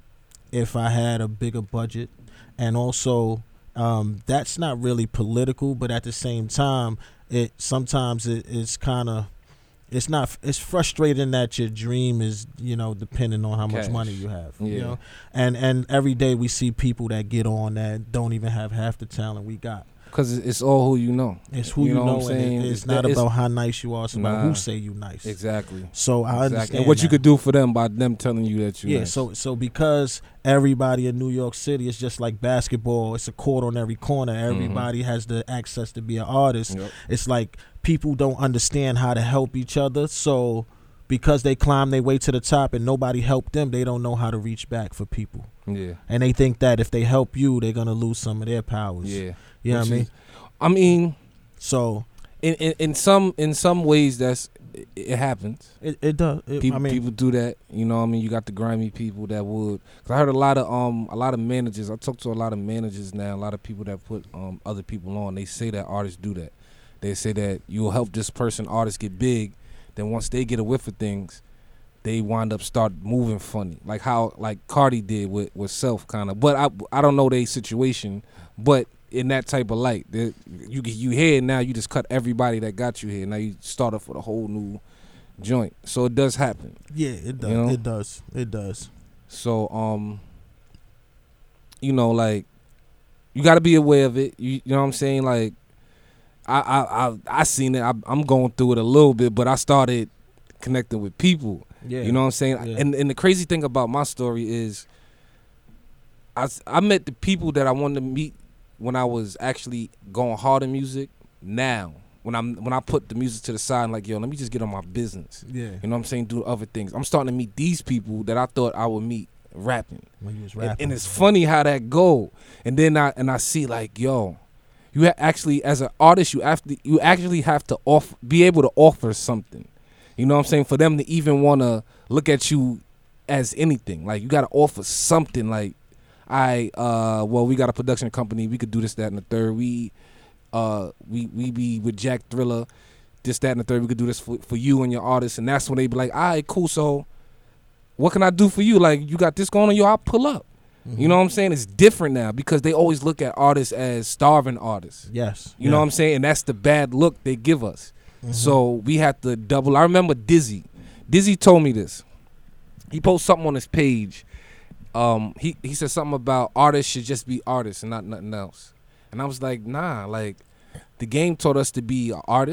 if I had a bigger budget, and also, um, that's not really political, but at the same time, it sometimes it, it's kind of, it's not, it's frustrating that your dream is, you know, depending on how much Cash. money you have, Yeah. you know, and and every day we see people that get on that don't even have half the talent we got. Because it's all who you know. It's who You you, know know, what I'm and saying? it- it's, It's not that- it's- about how nice you are. It's about Nah. who say you nice. Exactly. So I Exactly. understand. And what you that. could do for them by them telling you that you Yeah. nice. So so because everybody in New York City is just like basketball. It's a court on every corner. Everybody has the access to be an artist. Yep. It's like people don't understand how to help each other. So because they climb their way to the top and nobody helped them, they don't know how to reach back for people. Yeah. And they think that if they help you, they're gonna lose some of their powers. Yeah. You know what I Which mean? is- I mean, So in, in in some in some ways that's it, it happens. it, it does. It, People I mean, people do that. You know what I mean? You got the grimy people that would. Cause I heard a lot of um a lot of managers. I talk to a lot of managers now. A lot of people that put um other people on. They say that artists do that. They say that you'll help this person artist get big. Then once they get a whiff of things, they wind up start moving funny. Like how like Cardi did with with Self kind of. But I I don't know their situation. But in that type of light, that you you here now, you just cut everybody that got you here. Now you start off with a whole new joint. So it does happen. yeah, it does. you know? It does. It does. So um, you know, like you got to be aware of it. You, you know what I'm saying? Like I I I, I seen it. I, I'm going through it a little bit, but I started connecting with people. Yeah. You know what I'm saying? Yeah. And and the crazy thing about my story is, I s- I met the people that I wanted to meet when I was actually going hard in music. Now, when I'm when I put the music to the side, and like, yo, let me just get on my business. Yeah. You know what I'm saying? Do other things. I'm starting to meet these people that I thought I would meet rapping. When you was And, rapping. and it's funny how that go. And then I and I see like, yo, you ha- actually as an artist, you have to you actually have to off be able to offer something. You know what I'm saying? For them to even want to look at you as anything, like you got to offer something. Like, I uh, well, we got a production company. We could do this, that, and the third. We uh, we we be with Jack Thriller, this, that, and the third. We could do this for for you and your artists, and that's when they be like, all right, cool. So, what can I do for you? Like, you got this going on, yo, I'll pull up. Mm-hmm. You know what I'm saying? It's different now because they always look at artists as starving artists. Yes. You know what I'm saying? And that's the bad look they give us. Mm-hmm. So we have to double. I remember Dizzy. Dizzy told me this. He posted something on his page. Um, he, he said something about artists should just be artists and not nothing else. And I was like, nah, like the game taught us to be an artist,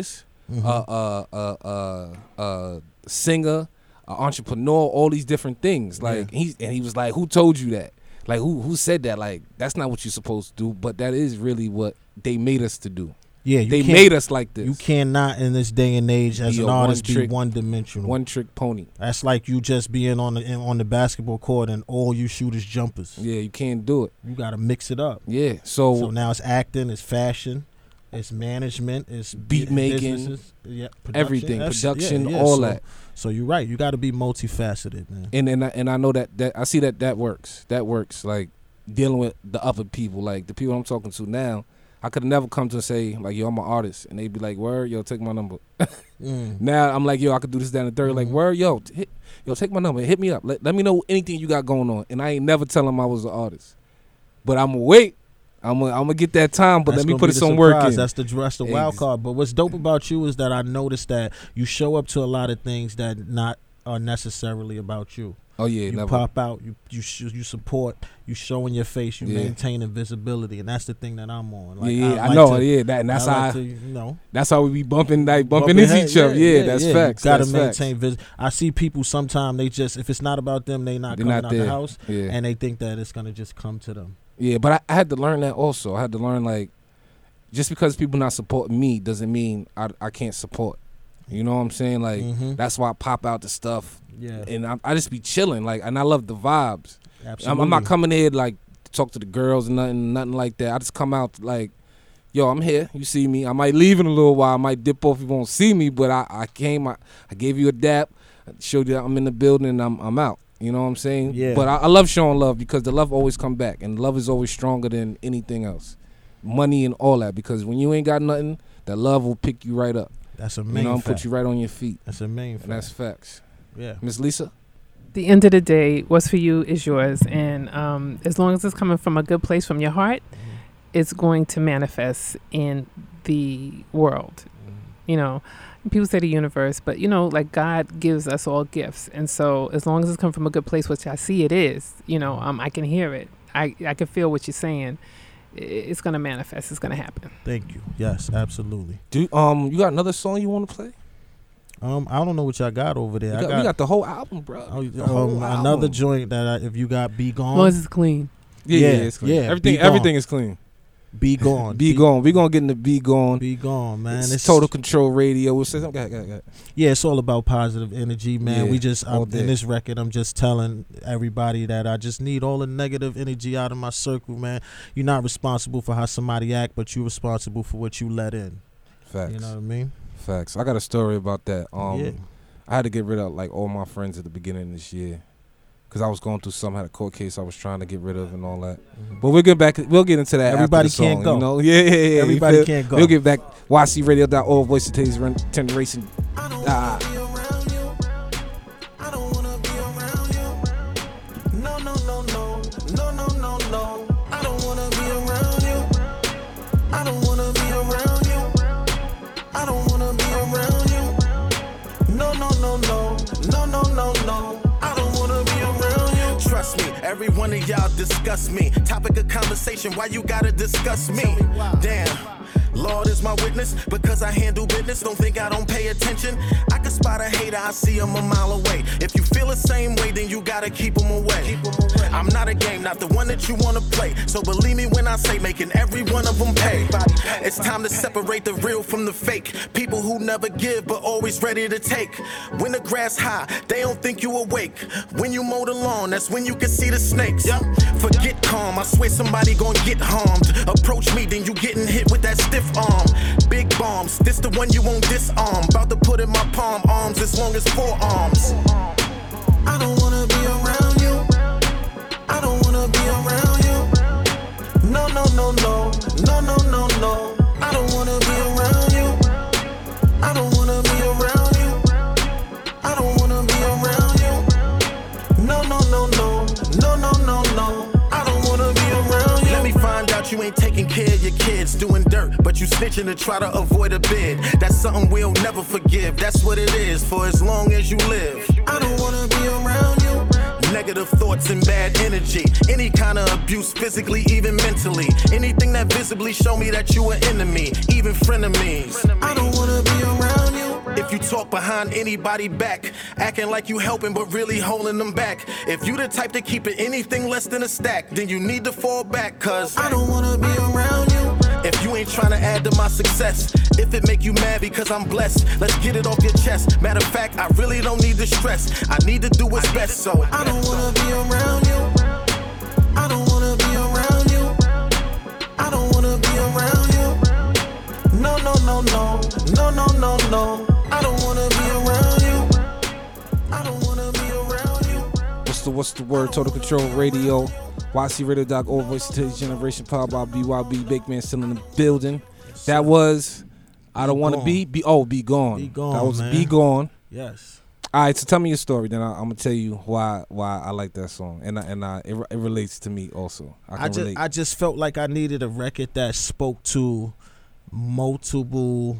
Mhm. uh, uh, uh, uh, uh, singer, uh, entrepreneur, all these different things. Like he's and he was like, "Who told you that? Like who who said that? Like that's not what you're supposed to do." But that is really what they made us to do. Yeah, you They can't- made us like this. You cannot in this day and age as Be an a artist be one-trick- one dimensional. One trick pony. That's like you just being on the in- on the basketball court and all you shoot is jumpers. Yeah, you can't do it. You got to mix it up. Yeah. So, So now it's acting, it's fashion, it's management, it's Beat bu- making, businesses, yeah, production. everything, That's- yeah, production, yeah. all So- that. So you're right. You got to be multifaceted, man. And and I, and I know that that I see that that works. That works. Like dealing with the other people, like the people I'm talking to now. I could never come to say like, yo, I'm an artist, and they'd be like, word, yo, take my number. Mm. Now I'm like, yo, I could do this, down the third. Like, Mhm. word, yo, t- hit, yo, take my number, hit me up. Let, let me know anything you got going on. And I ain't never tell them I was an artist, but I'm gonna wait. I'm gonna I'm gonna get that time, but That's let me gonna put be it the some work surprise. in. That's the that's the wild Ex- card. But what's dope about you is that I noticed that you show up to a lot of things that not are necessarily about you. Oh yeah, You never. pop out, you you sh- you support, you showing your face, you Yeah. maintain visibility, and that's the thing that I'm on. Like, yeah, yeah, I, like know. to- yeah, that and that's I how like I, to, you know, that's how we be bumping like bumping, bumping into head- each other. Yeah, that's yeah. facts. You gotta that's facts. maintain vis- I see people sometimes they just if it's not about them, they not They're coming not out there. the house, Yeah. and they think that it's gonna just come to them. Yeah, but I, I had to learn that also. I had to learn like, just because people not supporting me doesn't mean I I can't support. You know what I'm saying? Like Mhm. that's why I pop out the stuff, Yeah, and I, I just be chilling. Like, and I love the vibes. absolutely. I'm, I'm not coming here like to talk to the girls and nothing, nothing like that. I just come out like, yo, I'm here. You see me. I might leave in a little while. I might dip off if you won't see me, but I, I came. I, I gave you a dap. I showed you that I'm in the building and I'm I'm out. You know what I'm saying? Yeah. But I, I love showing love because the love always come back, and love is always stronger than anything else, money and all that. Because when you ain't got nothing, that love will pick you right up. That's a You main know, and fact. put you right on your feet, That's a main and fact. that's facts. Yeah. Miss Lisa. The end of the day, what's for you is yours, and um, as long as it's coming from a good place, from your heart, it's going to manifest in the world. You know, people say the universe, but you know, like God gives us all gifts, and so as long as it's come from a good place, which I see it is, you know, um, I can hear it, I I can feel what you're saying. I- It's gonna manifest. It's gonna happen. Thank you. Yes, absolutely. Do um you got another song you want to play? Um, I don't know what y'all got over there. We I got, got, we got the whole album, bro. oh, The whole um, another album. joint that I, if you got Be Gone, As long as it's clean. Yeah, yeah, Yeah, it's clean. yeah, everything, Be Gone. everything is clean. Be Gone, Be gone. We gonna get into Be Gone. Be Gone, man. It's, It's Total Control Radio. What's this? Go ahead, go ahead, go ahead. Yeah, it's all about positive energy, man. Yeah, we just all um, day. in this record, I'm just telling everybody that I just need all the negative energy out of my circle, man. You're not responsible for how somebody act, but you're responsible for what you let in. Facts. You know what I mean? Facts. I got a story about that. Um, yeah. I had to get rid of like all my friends at the beginning of this year because I was going through some had a court case I was trying to get rid of and all that. But we'll get back. We'll get into that. Everybody after the can't song, go. You know? Yeah, yeah, yeah. you Everybody feel? can't go. We'll get back. Y C radio dot org. Voice of today's run. Tender racing. I don't Ah. wanna be around you. I don't wanna be around you. No, no, no, no. No, no, no, no. I don't wanna be around you. I don't wanna be around you. I don't wanna be around you. No, no, no, no. No, no, no, no. I don't wanna be around you. Trust me, every one of y'all discuss me. Topic of conversation, why you gotta discuss me? Damn. Lord is my witness, because I handle business. Don't think I don't pay attention. I can spot a hater, I see him a mile away. If you feel the same way, then you gotta keep him away. I'm not a game, not the one that you wanna play. So believe me when I say making every one of them pay. It's time to separate the real from the fake. People who never give but always ready to take. When the grass high, they don't think you awake. When you mow the lawn, that's when you can see the snakes. Forget calm, I swear somebody gon' get harmed. Approach me, then you getting hit with that stiff arm. Big bombs, this the one you won't disarm. About to put in my palm arms as long as forearms. I don't wanna be around you. I don't wanna be around you. No, no, no, no. No, no, no, no. I don't wanna be around you. I don't wanna be around you. I don't wanna be around you. No, no, no, no. No, no, no, no. I don't wanna be around you. Let me find out you ain't taking care of your kids, doing dirt, but you snitching to try to avoid a bid. That's something we'll never forgive. That's what it is for as long as you live. I don't wanna be around you. Negative thoughts and bad energy. Any kind of abuse, physically, even mentally. Anything that visibly show me that you an enemy, even frenemies. I don't wanna be around you. If you talk behind anybody back, acting like you helping but really holding them back. If you the type to keep it anything less than a stack, then you need to fall back, cause I don't wanna be around you. If you ain't trying to add to my success, if it make you mad because I'm blessed, let's get it off your chest. Matter of fact, I really don't need the stress. I need to do what's best, so I don't wanna be around you. I don't wanna be around you. I don't wanna be around you. No, no, no, no. No, no, no, no. I don't wanna be around you. I don't wanna be around you. What's the what's the word? Total Control Radio. Y C Radio dot org, Voice of Today's Generation, powered by B Y B. Big Man still in the building. Yes, that was I Don't Want to Be, be, oh, Be Gone. Be Gone, That was man. Be Gone. Yes. All right, so tell me your story, then I, I'm going to tell you why why I like that song. And I, and I, it, it relates to me also. I can I just, relate. I just felt like I needed a record that spoke to multiple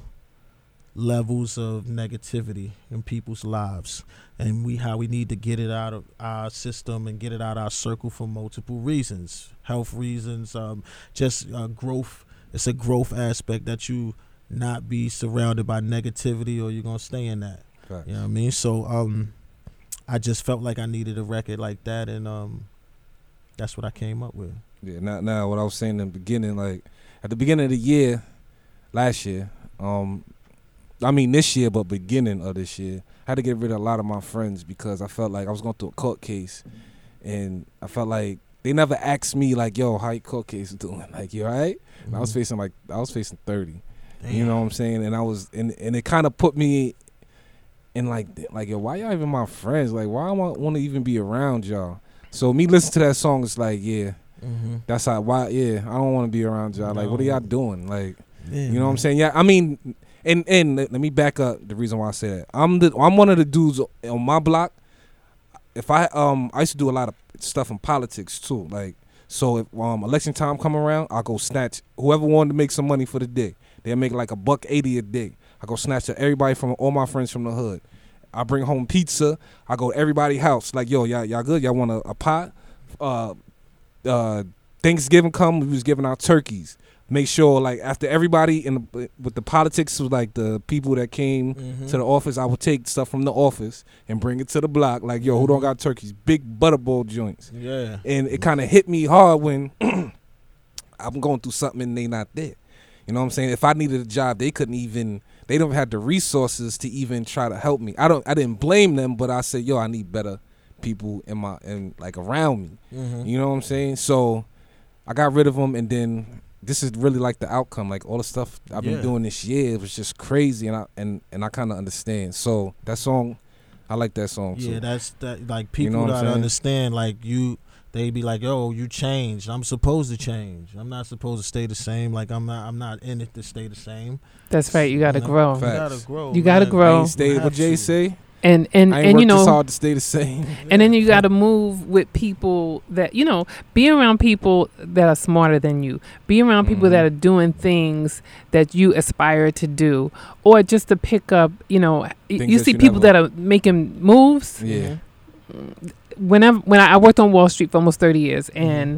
levels of negativity in people's lives, and we how we need to get it out of our system and get it out of our circle for multiple reasons, health reasons, um, just uh, growth. It's a growth aspect that you not be surrounded by negativity, or you're gonna stay in that. Facts. You know what I mean? So um, I just felt like I needed a record like that, and um, that's what I came up with. Yeah, now, now what I was saying in the beginning, like at the beginning of the year, last year, um, I mean this year, but beginning of this year, I had to get rid of a lot of my friends because I felt like I was going through a court case, and I felt like they never asked me like, "Yo, how your court case doing? Like, you all right?" And I was facing like I was facing thirty. Damn. You know what I'm saying? And I was, and and it kind of put me in like, like, yo, why y'all even my friends? Like, why I want to even be around y'all? So me listening to that song, it's like, yeah, mm-hmm. that's how. Why? Yeah, I don't want to be around y'all. Like, no. What are y'all doing? Like, yeah, you know man. What I'm saying? Yeah, I mean. And and let me back up the reason why I say that. I'm the I'm one of the dudes on my block. If I um I used to do a lot of stuff in politics too. Like, so if um election time come around, I go snatch whoever wanted to make some money for the day. They'll make like a buck eighty a day. I go snatch to everybody from all my friends from the hood. I bring home pizza. I go to everybody's house. Like, yo, y'all y'all good? Y'all want a, a pot? Uh, uh, Thanksgiving come, we was giving out turkeys. Make sure, like, after everybody in the, with the politics was like the people that came mm-hmm. to the office, I would take stuff from the office and bring it to the block. Like, yo, who don't got turkeys? Big butterball joints. Yeah. And it kind of hit me hard when I'm going through something and they not there. You know what I'm saying? If I needed a job, they couldn't even. They don't have the resources to even try to help me. I don't. I didn't blame them, but I said, yo, I need better people in my and like around me. Mm-hmm. You know what I'm saying? So I got rid of them, and then. This is really like the outcome. Like all the stuff I've been yeah. doing this year, it was just crazy, and I and, and I kind of understand. So that song, I like that song too. Yeah, that's that. Like people you know gotta understand. Like you, they be like, "Yo, you changed. I'm supposed to change. I'm not supposed to stay the same. Like I'm not. I'm not in it to stay the same." That's right. You gotta you know? grow. You gotta grow. You gotta man. grow. I ain't stay, what Jay say? And and I ain't and you worked know, this hard to stay the same. And then you got to move with people that you know. Be around people that are smarter than you. Be around people mm-hmm. that are doing things that you aspire to do, or just to pick up. You know, things you see you people that are making moves. Yeah. Whenever when I, I worked on Wall Street for almost thirty years, mm-hmm. and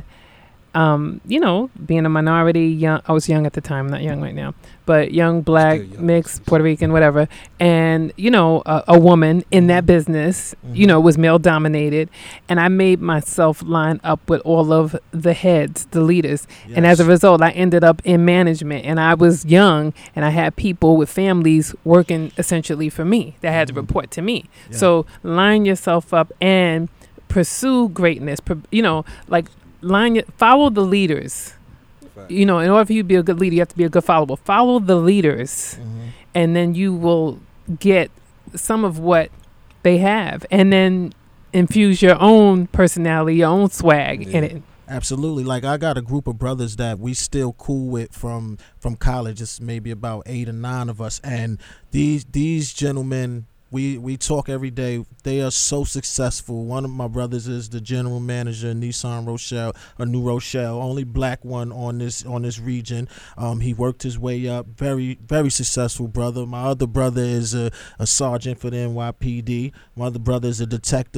um, you know, being a minority, young, I was young at the time, not young right now, but young, black, young. mixed, Puerto Rican, whatever. And, you know, a, a woman in that business, mm-hmm. you know, was male dominated. And I made myself line up with all of the heads, the leaders. Yes. And as a result, I ended up in management. And I was young, and I had people with families working essentially for me that had mm-hmm. to report to me. Yeah. So line yourself up and pursue greatness, you know, like, Line, follow the leaders. Fact. You know, in order for you to be a good leader, you have to be a good follower. Follow the leaders, mm-hmm. and then you will get some of what they have, and then infuse your own personality, your own swag yeah. in it. Absolutely. Like I got a group of brothers that we still cool with from from college. It's maybe about eight or nine of us, and these these gentlemen. We we talk every day. They are so successful. One of my brothers is the general manager of Nissan Rochelle, or New Rochelle, only black one on this on this region. Um, he worked his way up. Very very successful brother. My other brother is a, a sergeant for the N Y P D. My other brother is a detective.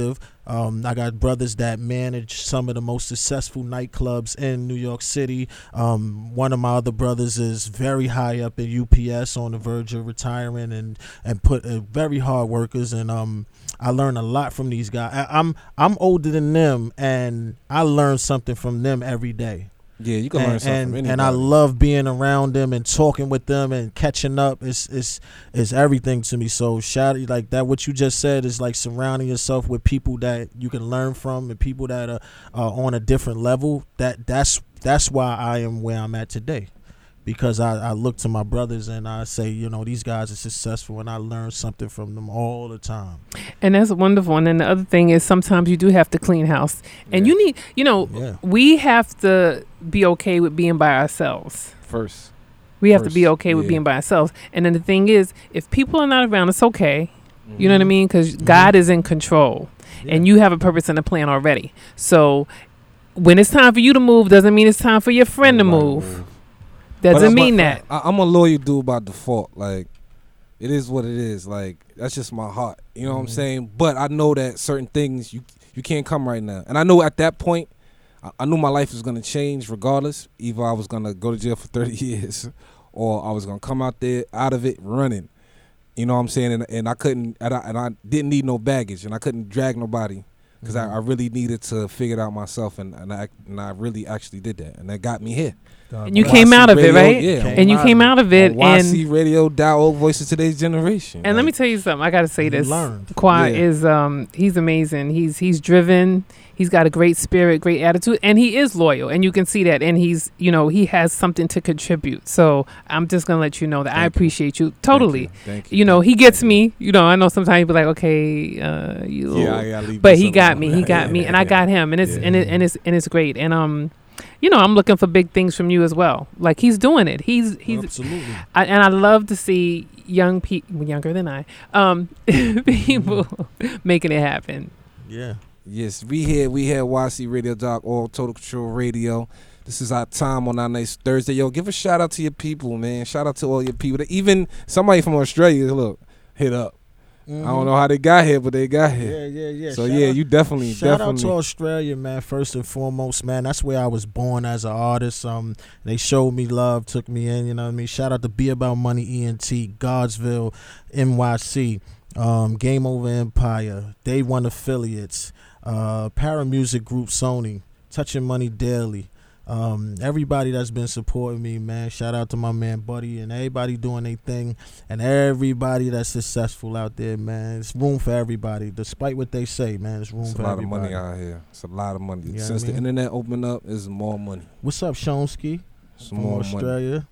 Um, I got brothers that manage some of the most successful nightclubs in New York City. Um, one of my other brothers is very high up in U P S, on the verge of retiring, and and put uh, very hard workers. And um, I learn a lot from these guys. I, I'm I'm older than them, and I learn something from them every day. Yeah, you can learn And, something and, from anybody. and I love being around them and talking with them and catching up. It's it's it's everything to me. So shout like that. What you just said is like surrounding yourself with people that you can learn from and people that are uh, on a different level. That that's that's why I am where I'm at today, because I, I look to my brothers and I say, you know, these guys are successful, and I learn something from them all the time. And that's wonderful. And then the other thing is sometimes you do have to clean house. And Yeah. you need, you know, Yeah. we have to be okay with being by ourselves. First. We have First, to be okay with yeah. being by ourselves. And then the thing is, if people are not around, it's okay. You know what I Mhm. mean? Because Mhm. God is in control. And you have a purpose and a plan already. So when it's time for you to move, doesn't mean it's time for your friend to Everybody move. move. Doesn't But- mean but that. I, I'm a loyal dude by default. Like, it is what it is. Like, that's just my heart. You know what I'm Mhm. saying? But I know that certain things you you can't come right now. And I know at that point, I, I knew my life was gonna change regardless. Either I was gonna go to jail for thirty years, or I was gonna come out there out of it running. You know what I'm saying? And and I couldn't, and I, and I didn't need no baggage, and I couldn't drag nobody. Because I, I really needed to figure it out myself, and, and I and I really actually did that, and that got me here. And you Y came C out of it, Radio, right? Yeah, And you came out of it. Y And, C Radio, Dow Voice of Today's Generation. and let me Like, tell you something. I got to say You this. learned. Qua Yeah. is, um, he's amazing. He's he's driven. He's got a great spirit, great attitude, and he is loyal. And you can see that. And he's, you know, he has something to contribute. So I'm just going to let you know that I Thank you. appreciate you thank totally. you, Thank you. You know, thank he you, gets thank you. me. You know, I know sometimes he'll be like, okay, uh, you. Yeah, I gotta leave but this he got alone. me. He got me, and I got him, and it's Yeah. and it and it's and it's great. And um, you know, I'm looking for big things from you as well. Like he's doing it. He's he's, Absolutely. I, and I love to see young people, younger than I, um, people making it happen. Yeah. Yes, we here. We here. Y C Radio Doc, all Total Control Radio. This is our time on our next Thursday. Yo, give a shout out to your people, man. Shout out to all your people. Even somebody from Australia, look, hit up. I don't know how they got here, but they got here. Yeah, yeah, yeah. So Shout yeah, out- you definitely, Shout definitely. out to Australia, man. First and foremost, man. That's where I was born as an artist. Um, they showed me love, took me in. You know what I mean? Shout out to Be About Money, E N T, Godsville, N Y C, um, Game Over Empire, Day One Affiliates, uh, Paramusic Group, Sony, Touching Money Daily. Um, everybody that's been supporting me, man. Shout out to my man Buddy and everybody doing their thing, and everybody that's successful out there, man. It's room for everybody, despite what they say, man. It's room It's a for lot everybody. of money out here. It's a lot of money. You know Since what I the mean? internet opened up, it's more money. What's up, Shonsky? It's From more money. Australia.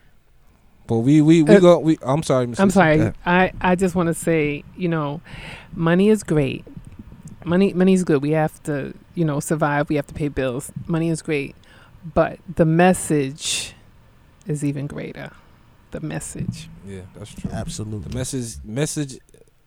But we we we Uh, go. We I'm sorry, Miss I'm Lisa. sorry. Yeah. I, I just want to say, you know, money is great. Money money's good. We have to, you know, survive. We have to pay bills. Money is great. But the message is even greater. The message. Yeah, that's true. Absolutely. The message message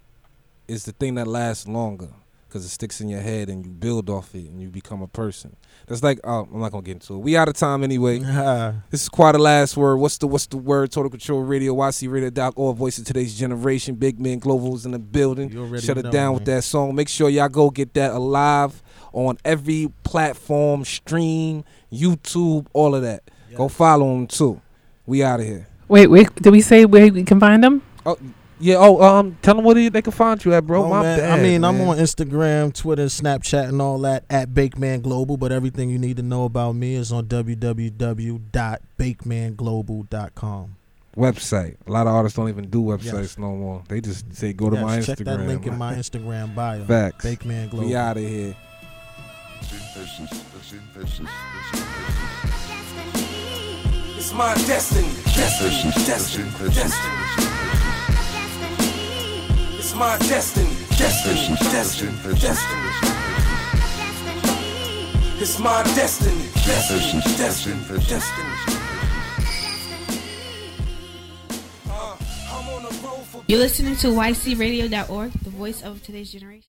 is the thing that lasts longer because it sticks in your head and you build off it and you become a person. That's like, oh, I'm not gonna get into it. We out of time anyway. This is quite a last word. What's the what's the word? Total Control Radio, Y C Radio Doc, all Voice of Today's Generation. Big Man Global's in the building. You already Shut it know, down man. with that song. Make sure y'all go get that alive on every platform, stream, YouTube, all of that. Go follow them too. We out of here. Wait, wait. Did we say where we can find them? Yeah. Oh, um, tell them where they they can find you at, bro. Oh, My man, bad. I mean, I'm man. on Instagram, Twitter, Snapchat, and all that at Bakeman Global. But everything you need to know about me is on w w w dot bakeman global dot com. Website. A lot of artists don't even do websites Yes. no more. They just say go to Yes, my Instagram. check that link in my Instagram bio. Facts. Bakeman Global. We out of here. It's my destiny, destiny, destiny, destiny. It's my destiny, destiny, destiny, destiny. It's my destiny, destiny, destiny, destiny. You're listening to Y C radio dot org, the voice of today's generation.